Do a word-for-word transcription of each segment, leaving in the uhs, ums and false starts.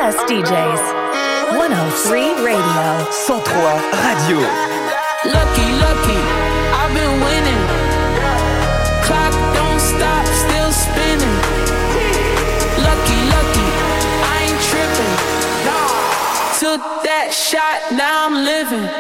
best D Js. one oh three Radio. cent trois Radio. Lucky, lucky, I've been winning. Clock don't stop, still spinning. Lucky, lucky, I ain't tripping. Took that shot, now I'm living.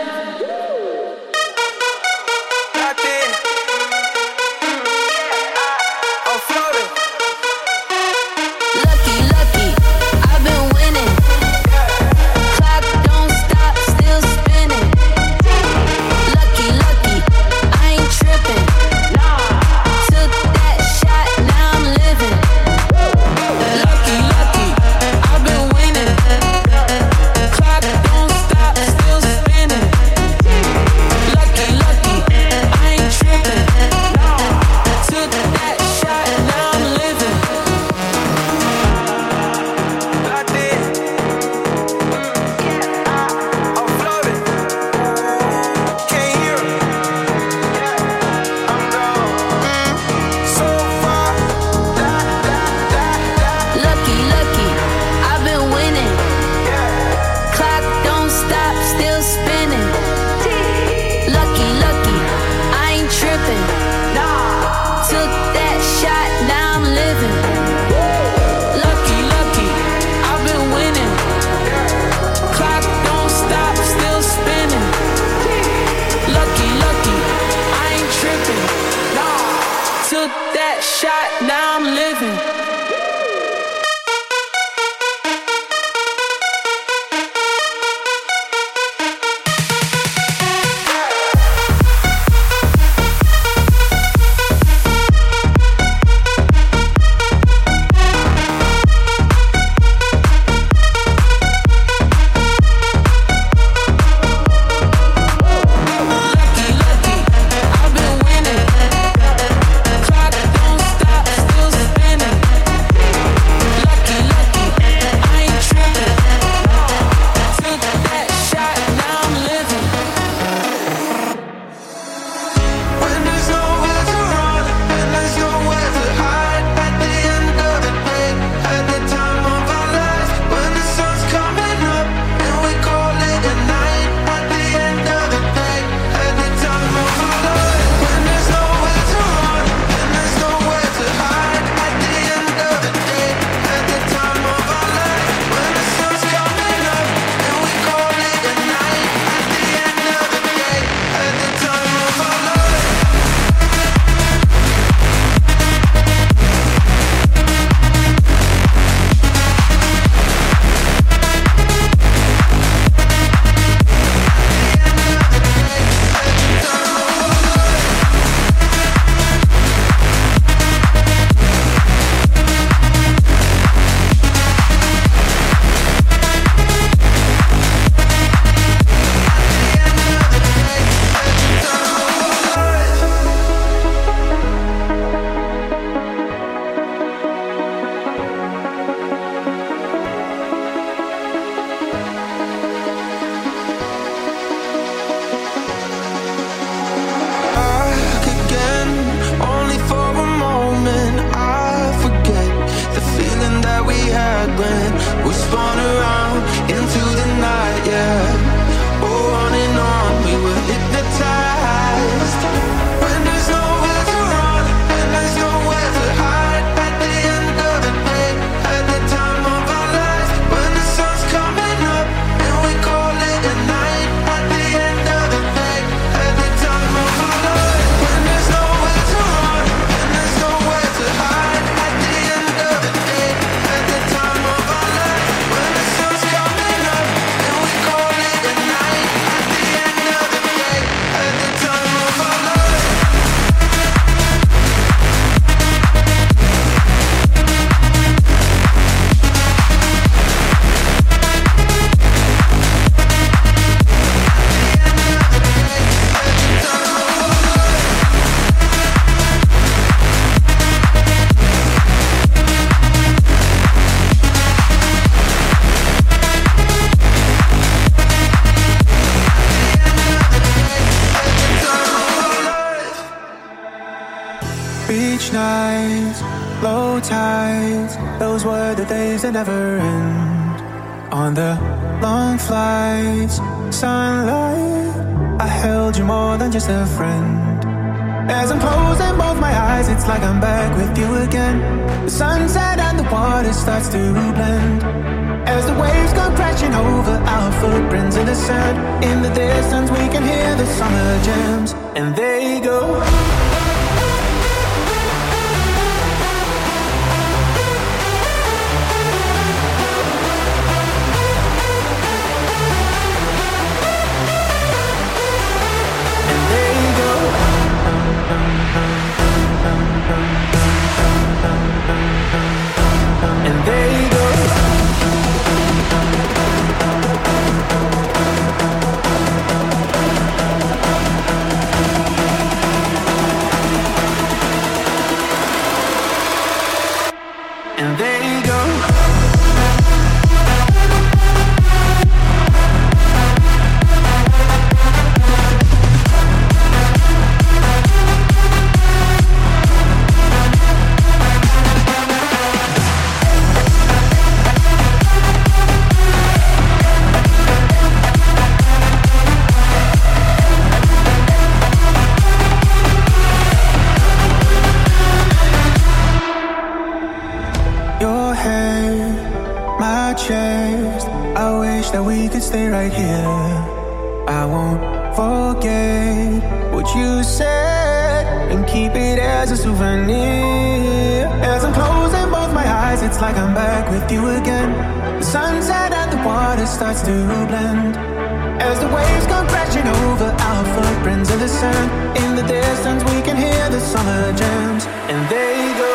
Beach nights, low tides, those were the days that never end. On the long flights, sunlight, I held you more than just a friend. As I'm closing both my eyes, it's like I'm back with you again. The sunset and the water starts to blend. As the waves come crashing over our footprints in the sand. In the distance we can hear the summer jams. And they go. And they go. And they go. That we could stay right here. I won't forget what you said and keep it as a souvenir. As I'm closing both my eyes, it's like I'm back with you again. The sunset and the water starts to blend. As the waves come crashing over our footprints in the sand. In the distance we can hear the summer jams. And they go.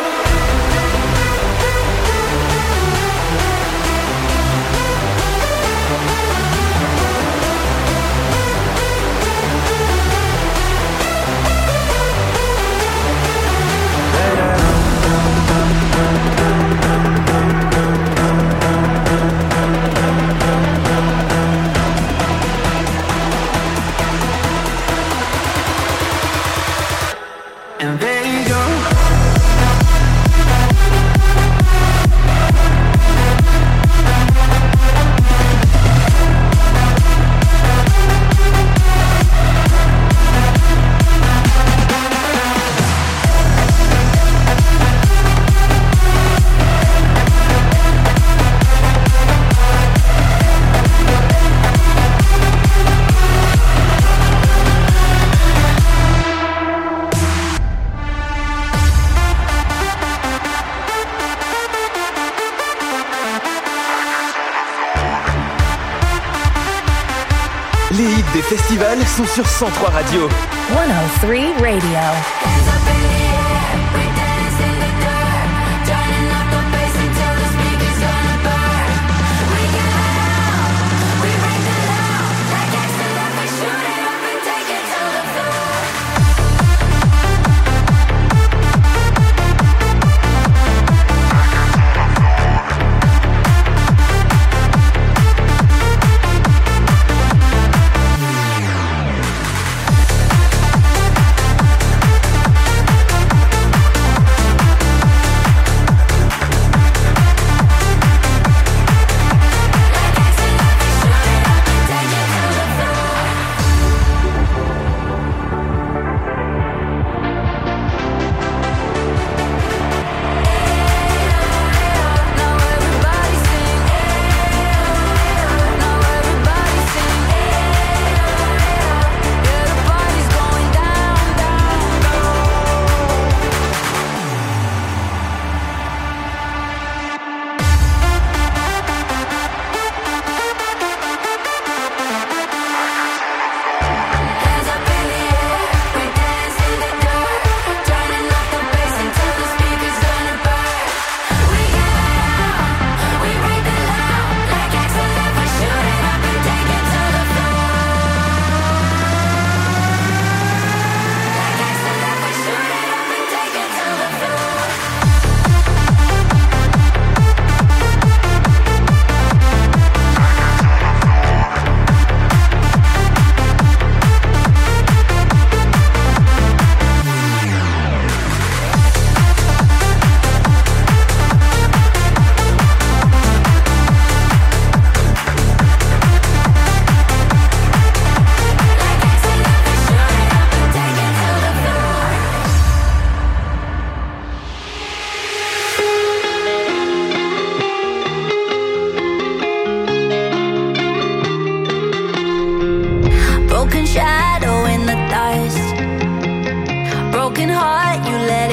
And they go. Les hits des festivals sont sur cent trois Radio. one oh three Radio.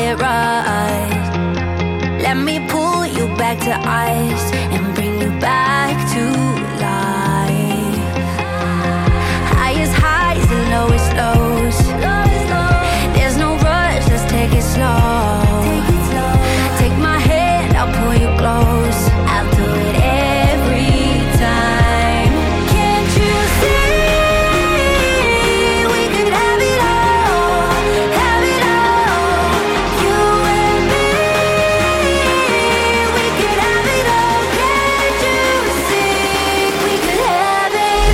it right. Let me pull you back to ice and bring you back to life. Highest highs and lowest lows. There's no rush, let's take it slow. Take my hand, I'll pull you close. I'll do it every time. Can't you see? We could have it all, have it all. You and me. We could have it all. Can't you see? We could have it.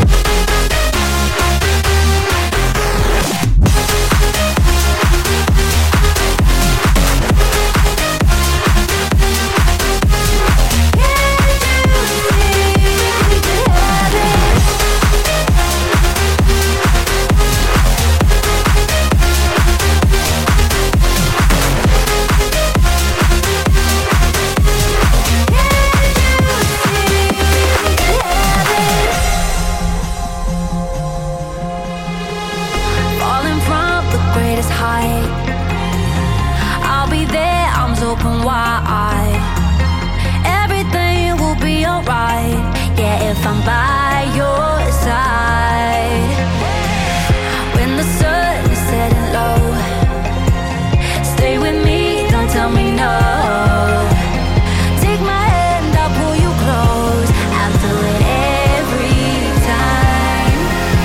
Falling from the greatest height, I'll be there, arms open wide. Everything will be alright, yeah, if I'm by your side. When the sun is setting low, stay with me, don't tell me no. Take my hand, I'll pull you close. I'll do it every time.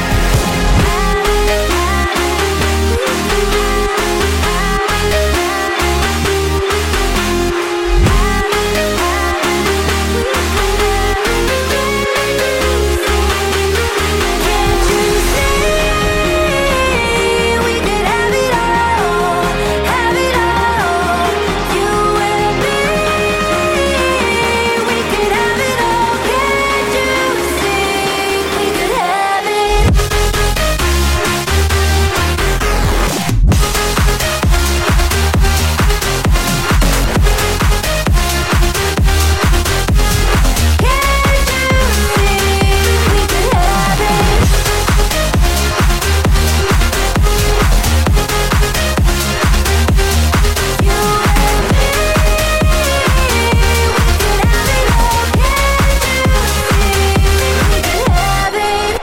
Can't you see? We could have it all, have it all. You and me. We could have it all. Can't you see? We could have it. Can't you see? We could have it. You and me. We could have it all. Can't you see? We could have it.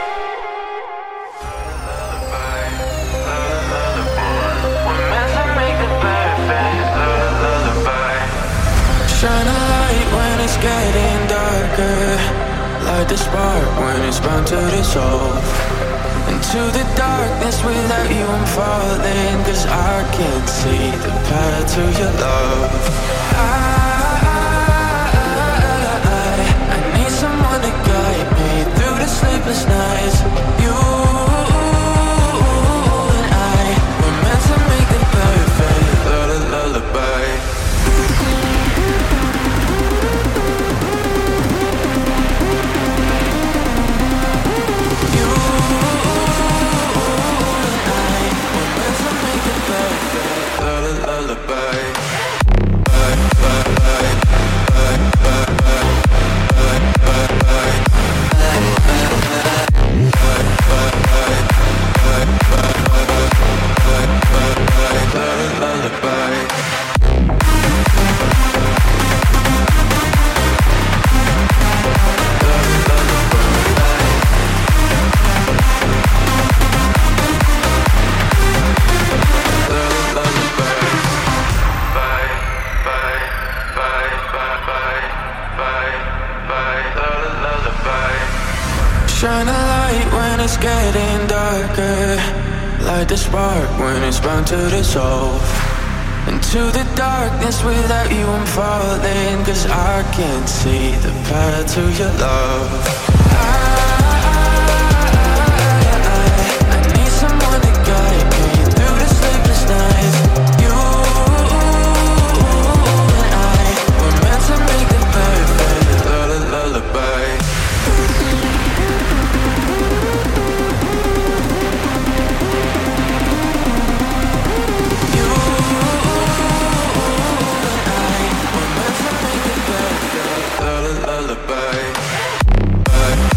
Shine a light when it's getting darker. Light the spark when it's bound to dissolve. Into the darkness without you I'm falling. Cause I can't see the path to your love. I, I, I need someone to guide me through the sleepless nights. You and I were meant to make the perfect lullaby. Shine a light when it's getting darker. Light the spark when it's bound to dissolve. Into the darkness without you I'm falling. Cause I can't see the path to your love. I, I, I need someone to guide me through the sleepless nights. You and I were meant to make the perfect lullaby. Lullaby.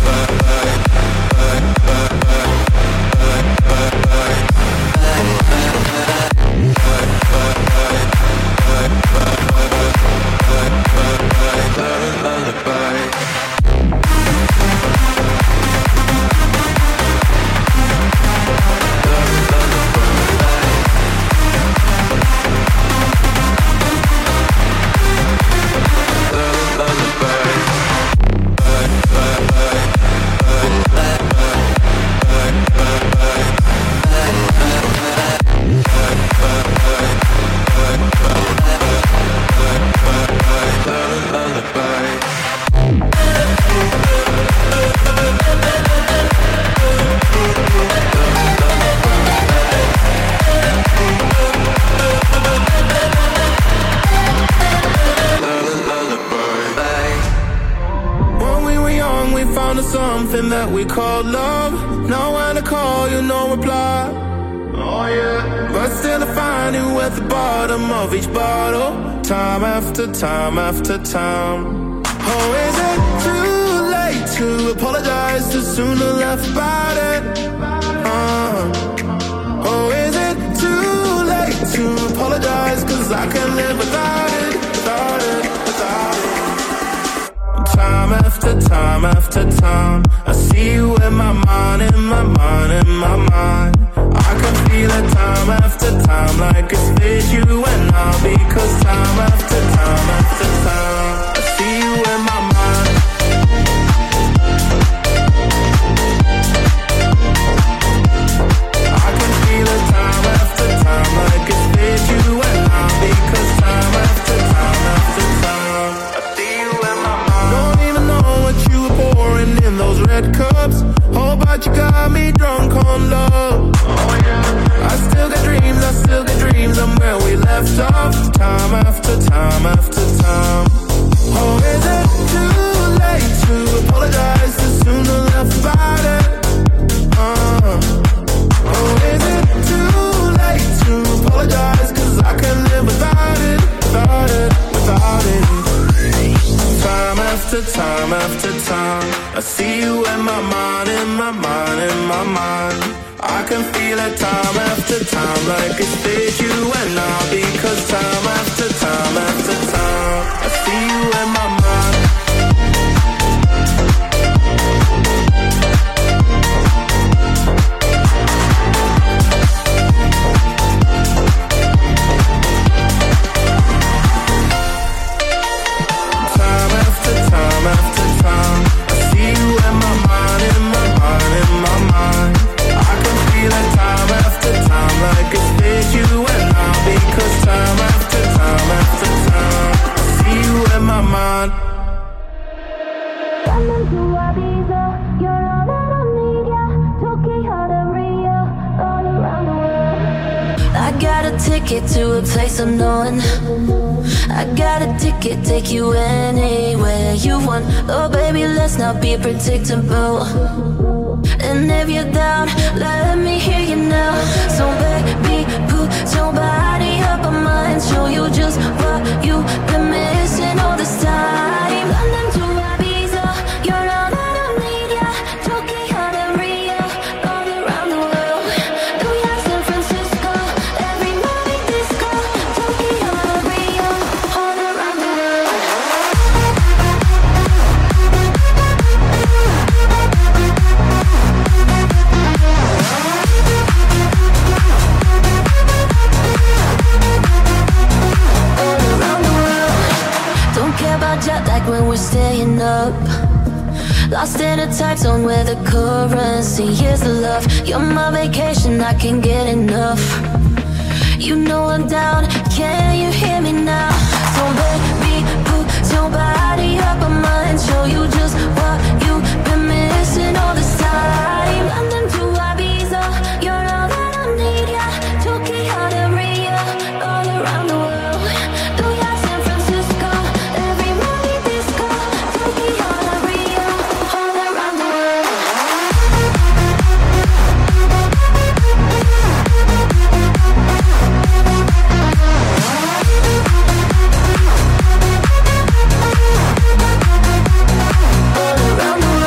on to something that we call love. Now when I call you, no reply. Oh yeah. But still I find you at the bottom of each bottle, time after time after time. Oh, is it too late to apologize too soon to laugh about it? Uh, oh, is it too late to apologize? Cause I can't live without it, without it, without it. Time after time after time, I see you in my mind, in my mind, in my mind. I can feel it time after time, like it's with you and I. Because time after time after time, I see you in my mind. I can feel it time after time, like it's with you and I. Because time after time after time, I see you in my mind. Don't even know what you were pouring in those red cups. Oh, but you got me drunk on love. Oh yeah. I still got dreams, I still got dreams. I'm where we left off, time after time after time. Oh, is it too late to apologize too soon to laugh about it? Uh, oh, is it too late to apologize? Cause I can't live without it, without it, without it. Time after time after time, I see you in my mind, in my mind, in my mind. I can feel it time after time, like it's with you and I. Because time after time after time, I see you in my mind. Time after time after time, I see you in my mind, in my mind, in my mind. I can feel it time after time, like it's with you and I. Because time after time after time, I see you in my mind. Coming to Ibiza, you're all that I need, yeah. Tokyo to Rio, all around the world. I got a ticket to a place unknown. I got a ticket, take you anywhere you want. Oh baby, let's not be predictable. And if you're down, let me hear you now. So baby, put your body up on mine. Show you just what you've been missing all this time. London to Ibiza, you're all that I need, yeah. Tokyo to Rio, all around the world. New York, San Francisco, every night disco. Tokyo to Rio, all around the world. Jet lag when we're staying up. Lost in a time zone where the currency is the love. You're my vacation, I can't get enough. You know I'm down, can you hear me now? So baby, put your body up on mine. Show you just what you've been missing all this time. London to Ibiza, you're all that I need, yeah. Tokyo to Rio, all around the world. New York, San Francisco, every night disco. Tokyo to Rio, all around the world. All around the world.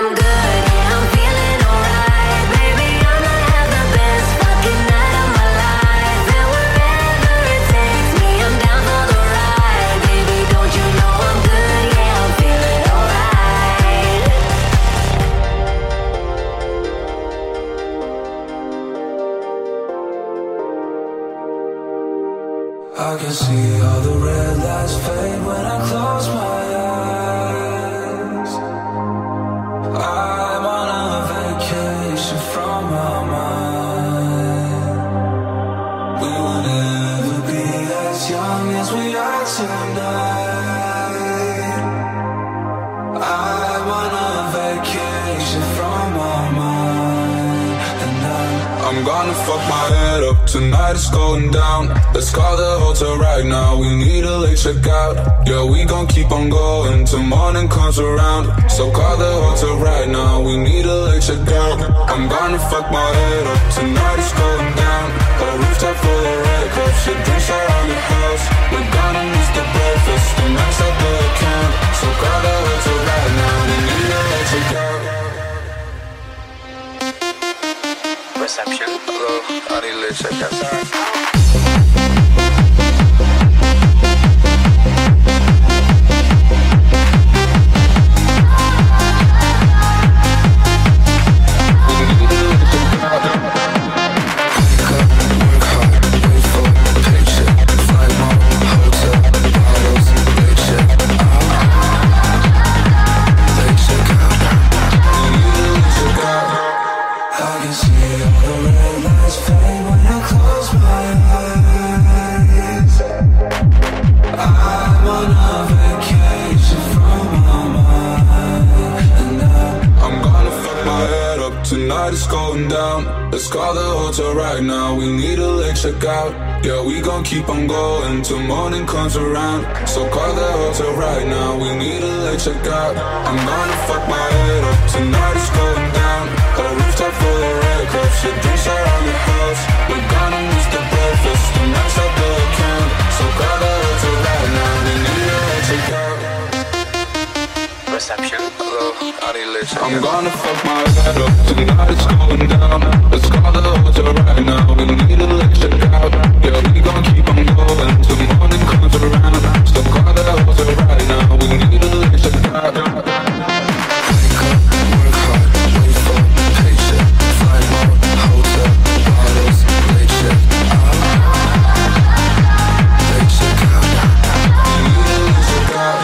I'm good, yeah, I'm feeling alright. Baby, I'ma have the best fucking night of my life. And wherever it takes me, I'm down for the ride. Baby, don't you know I'm good, yeah, I'm feeling alright. I can see all the red lights fade when I close my eyes. I'm on a vacation from my mind. We will never be as young as we are tonight. I'm on a vacation from my mind. And I'm, I'm gonna fuck my head up. Tonight it's going down. Let's call the hotel right now. We need a late checkout. Yeah, we gon' keep on going till morning comes around. So call the hotel right now. We need a late checkout. I'm gonna fuck my head up. Tonight it's going down. A rooftop full of red cups. Your drinks are on the house. We're gonna miss the breakfast. The max out the account. So call the hotel right now. We need a late checkout. Reception. Hello, I need a late checkout. Sorry. It's going down. Let's call the hotel right now. We need a late checkout. Yeah, we gon' keep on going till morning comes around. So call the hotel right now. We need a late checkout. I'm gonna fuck my head up. Tonight it's going down. A rooftop full of red cups. Your drinks are on the house. We're gonna miss the breakfast. The max out the account. So call the hotel right now. We need a late checkout. Reception. Hello, I need a late checkout. I'm gonna fuck my head up. Tonight it's going down. Let's call the hotel right now. We need a late checkout. Yeah, we gon' keep on going till morning comes around. So call the hotel right now. We need a late checkout. Wake up, work hard, wait for patient. Flight mode, hotel, bottles, late check out. Late checkout. We need a late checkout.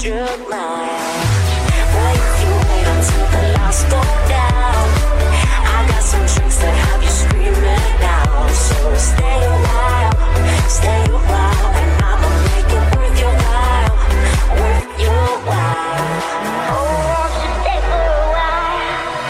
hundred miles. Boy, if you wait until the lights go down, I got some tricks that have you screaming out. So stay a while, stay a while, and I'ma make it worth your while, worth your while. Oh, just stay for a while.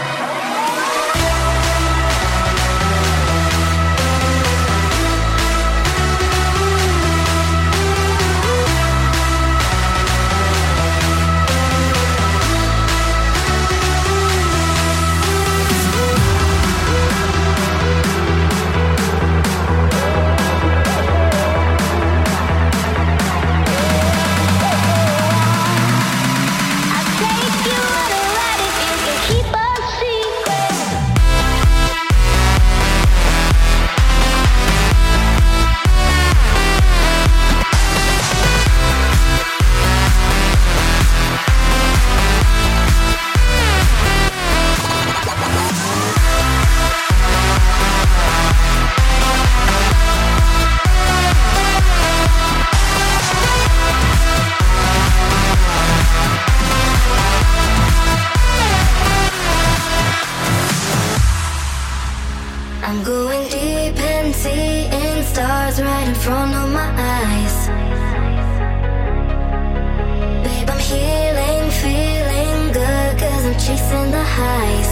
I'm going deep and seeing stars right in front of my eyes. Babe, I'm healing, feeling good, cause I'm chasing the highs.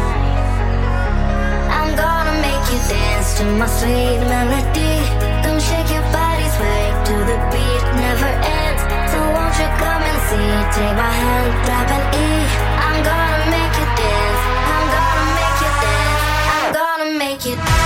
I'm gonna make you dance to my sweet melody. Come shake your body, sway to the beat, never ends. So won't you come and see, take my hand, grab an E. I'm gonna make you dance, I'm gonna make you dance, I'm gonna make you dance.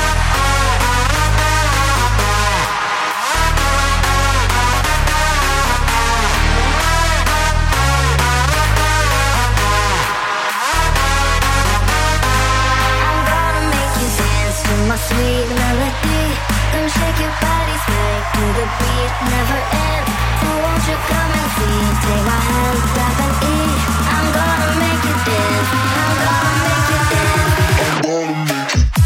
My sweet melody, come shake your body, sway to the beat, never ends. So won't you come and see, take my hand, grab an E. I'm gonna make you dance, I'm gonna make you dance, I'm gonna make you.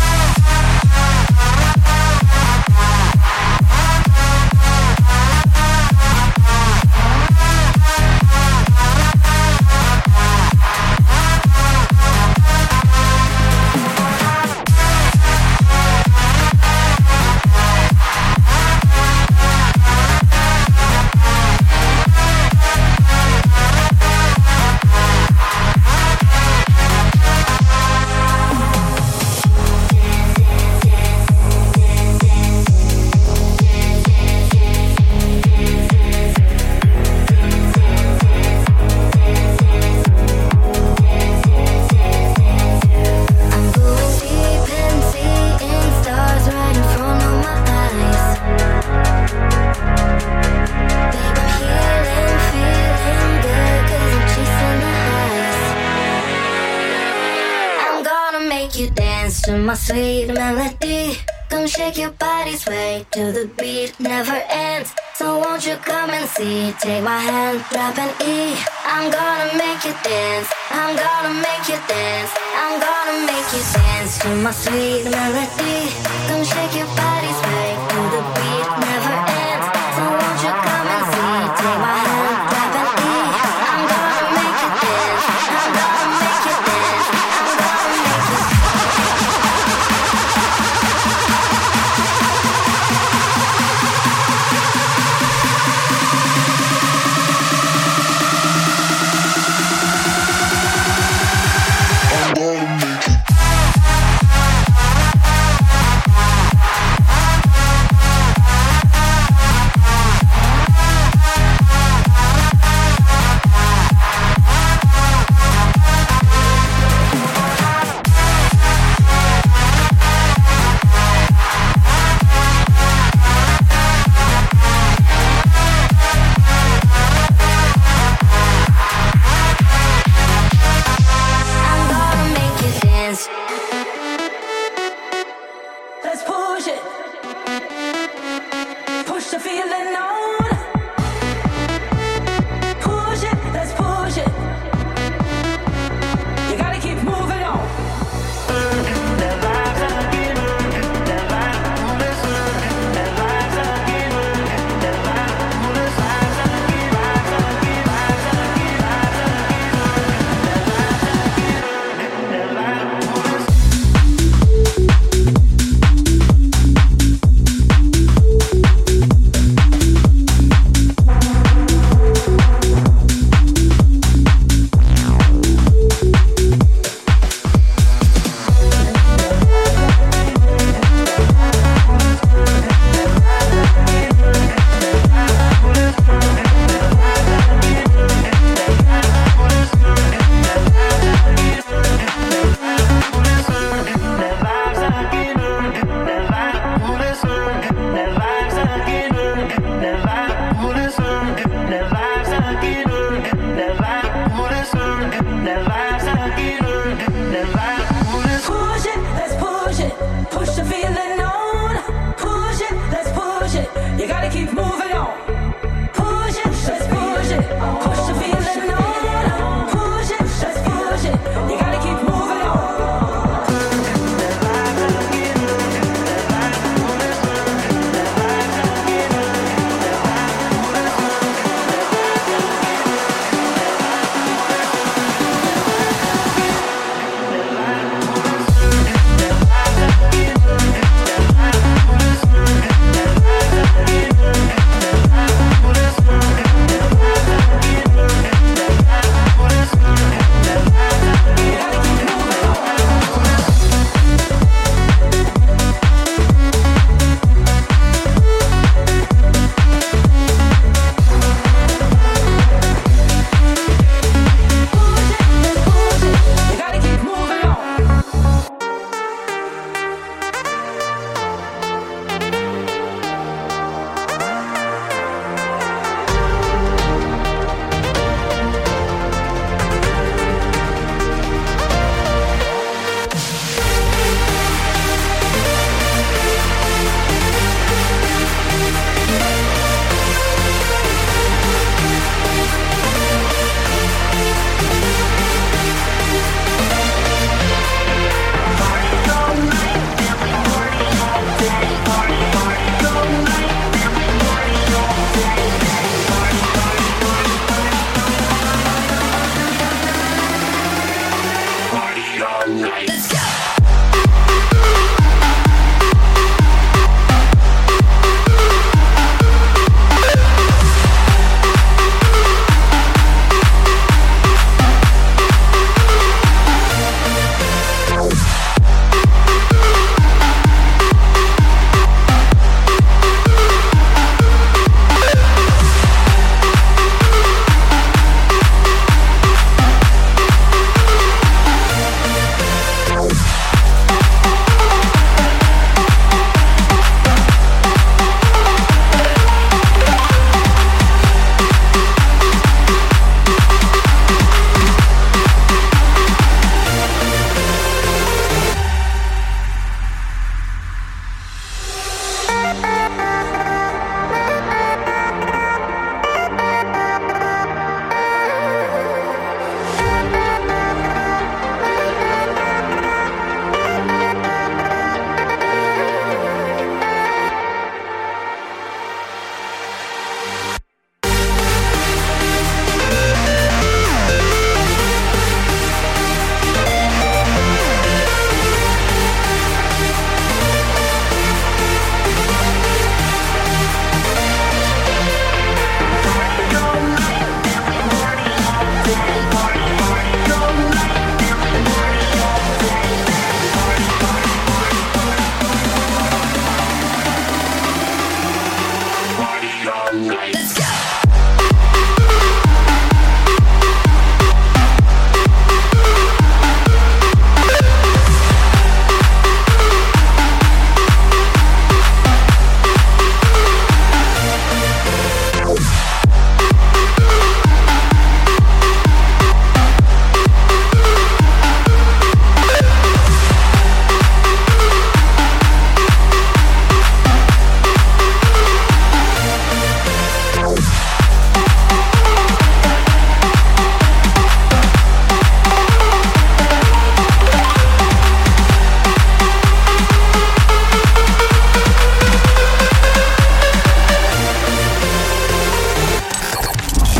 My sweet melody, come shake your body, sway to the beat, never ends. So won't you come and see, take my hand, grab an E. I'm gonna make you dance, I'm gonna make you dance, I'm gonna make you dance to my sweet melody. Come shake your body, sway to the beat, never ends. So won't you come and see, take my hand, grab an E. I'm gonna make you dance, I'm gonna make you dance, I'm gonna make you dance.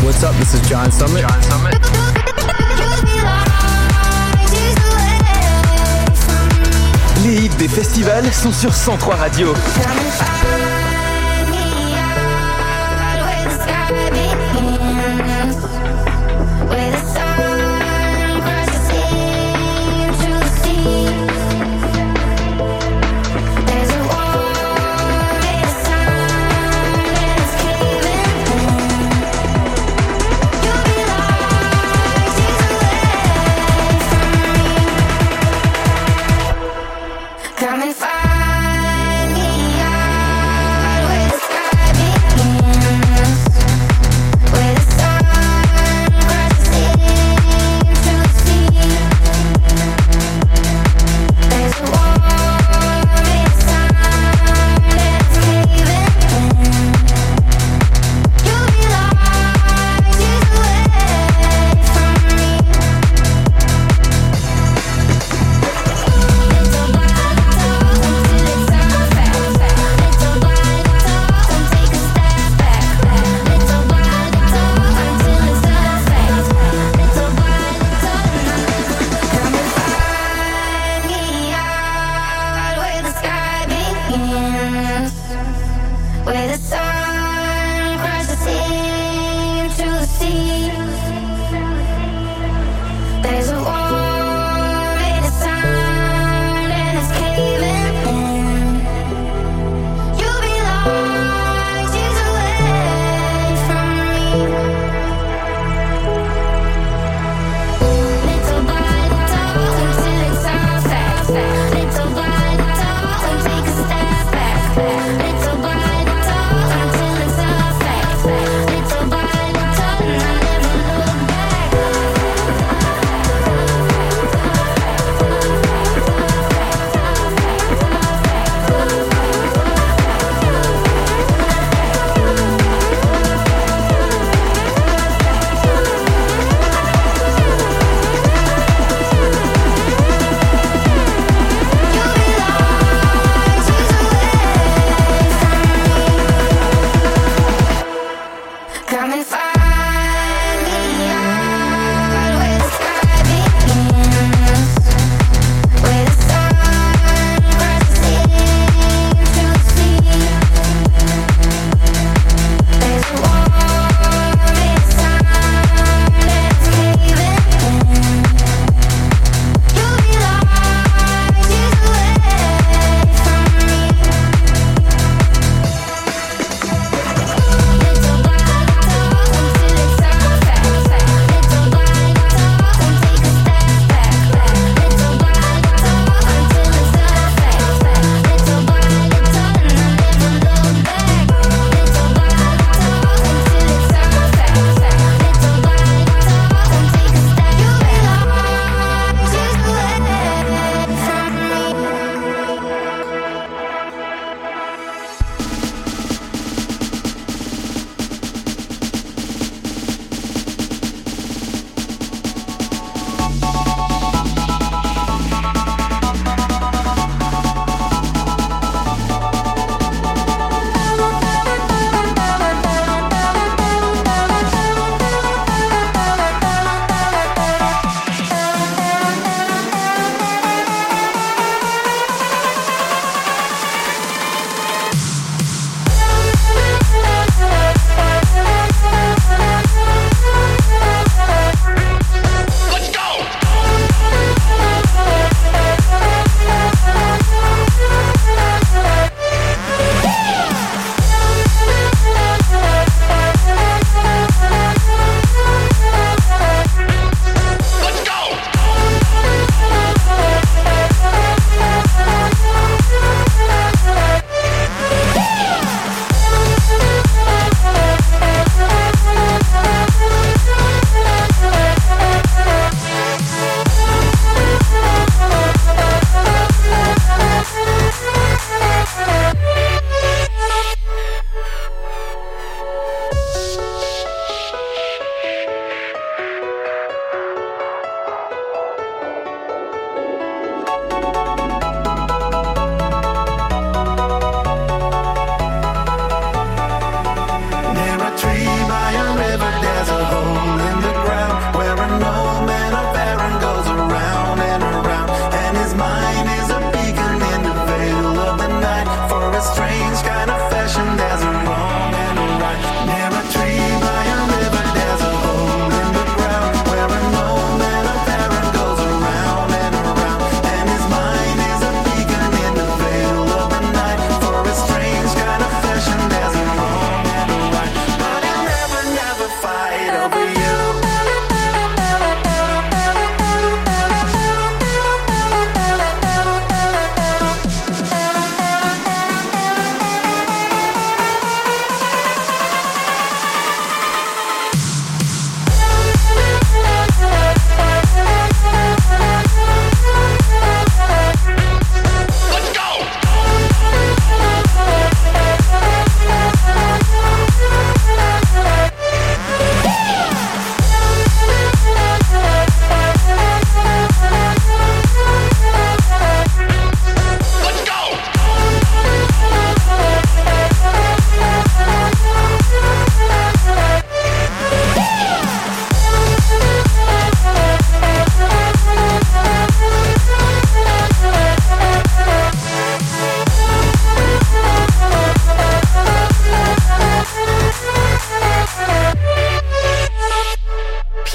What's up? This is John Summit. John Summit. Les hits des festivals sont sur cent trois Radio. Little by little, until it's a fact. Little by little,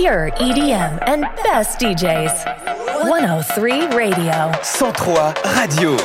pure E D M and best D Js. one oh three Radio. cent trois Radio.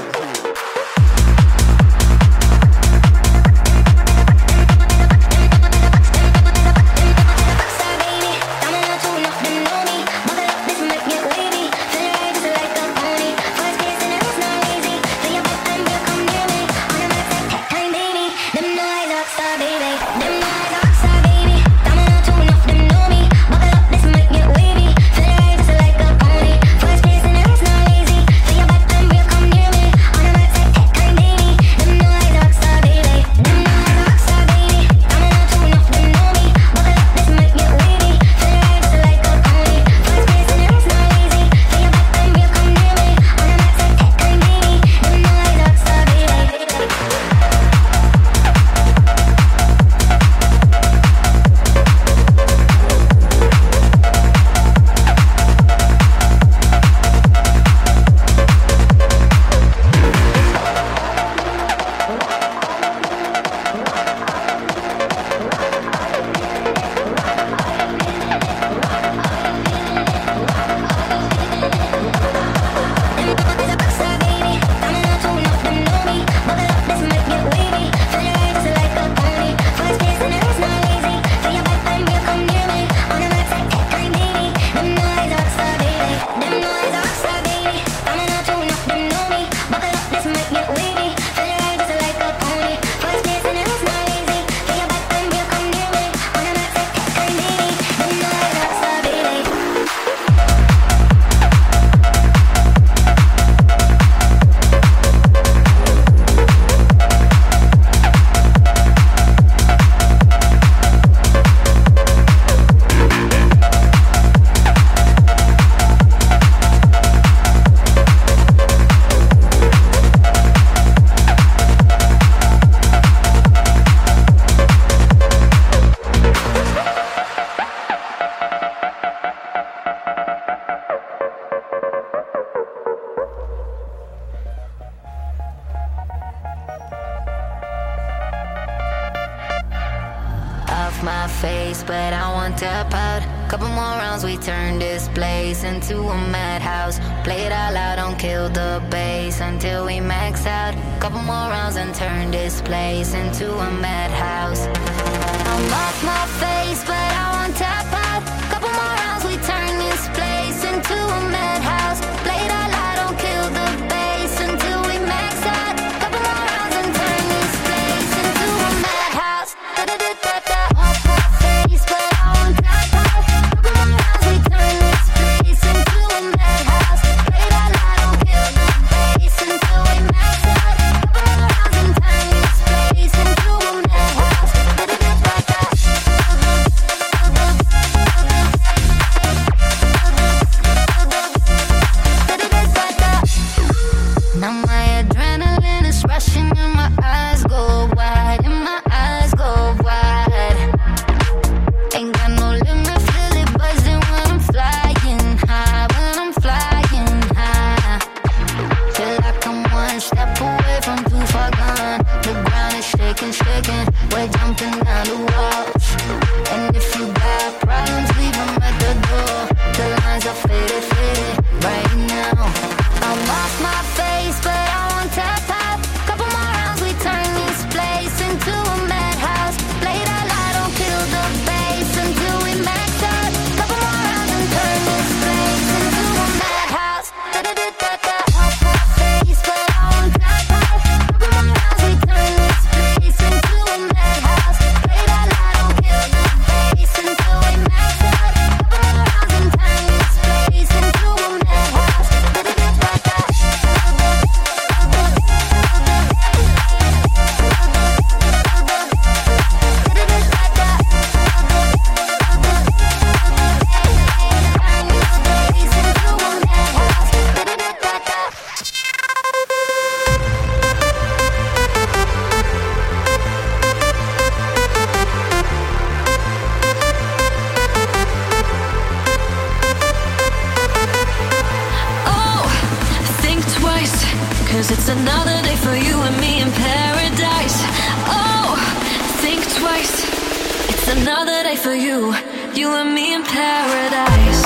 You and me in paradise.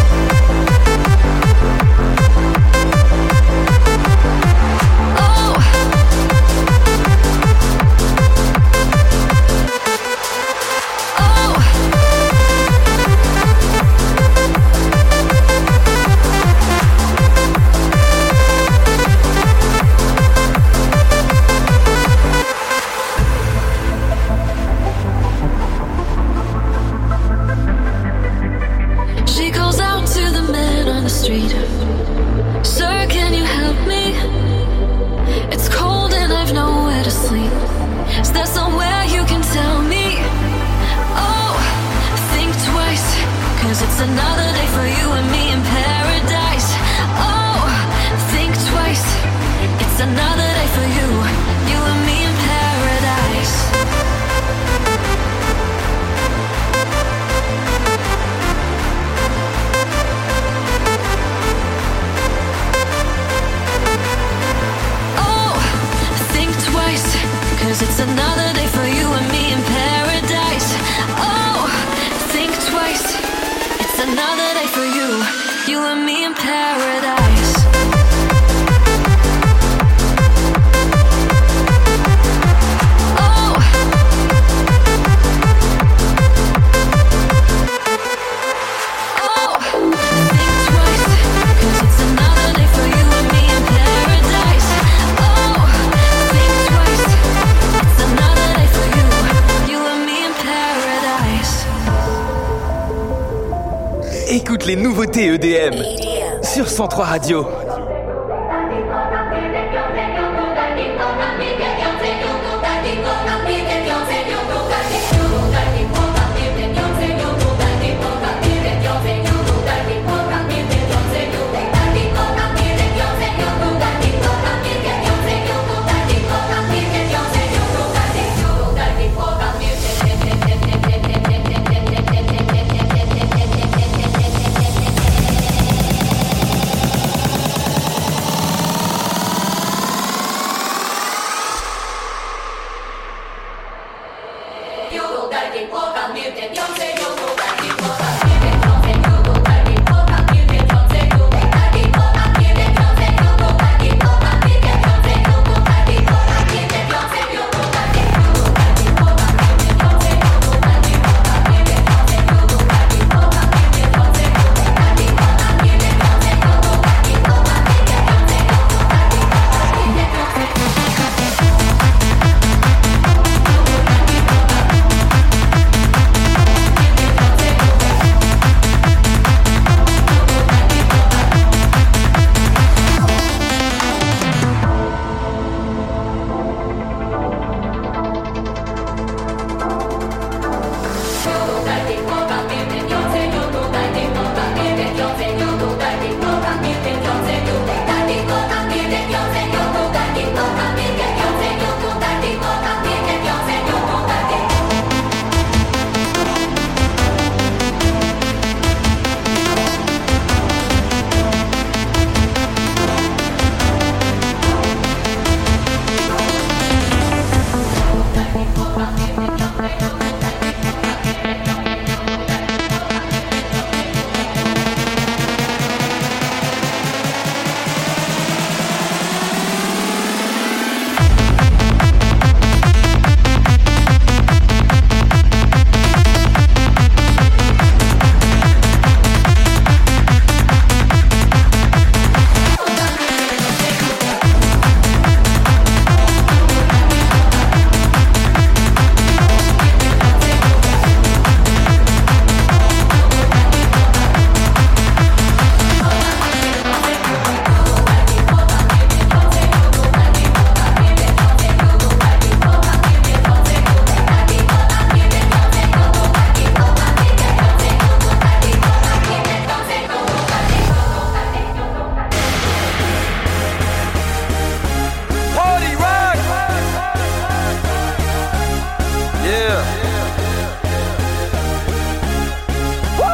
Street. Sir, can you help me? It's cold and I've nowhere to sleep. Is there somewhere you can tell me? Oh, think twice, cause it's another day for you and me in paradise. Oh, think twice, it's another day for you, you and me in paradise. Cause it's another day for you and me in paradise. Oh, think twice. It's another day for you, you and me in paradise. Oh, oh, think twice. Cause it's another day for you and me in paradise. Oh, think twice. Another day for you, you and me in paradise. Écoute les nouveautés E D M sur cent trois Radio.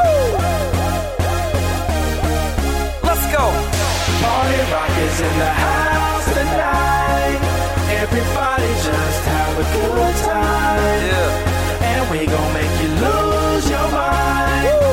in the house.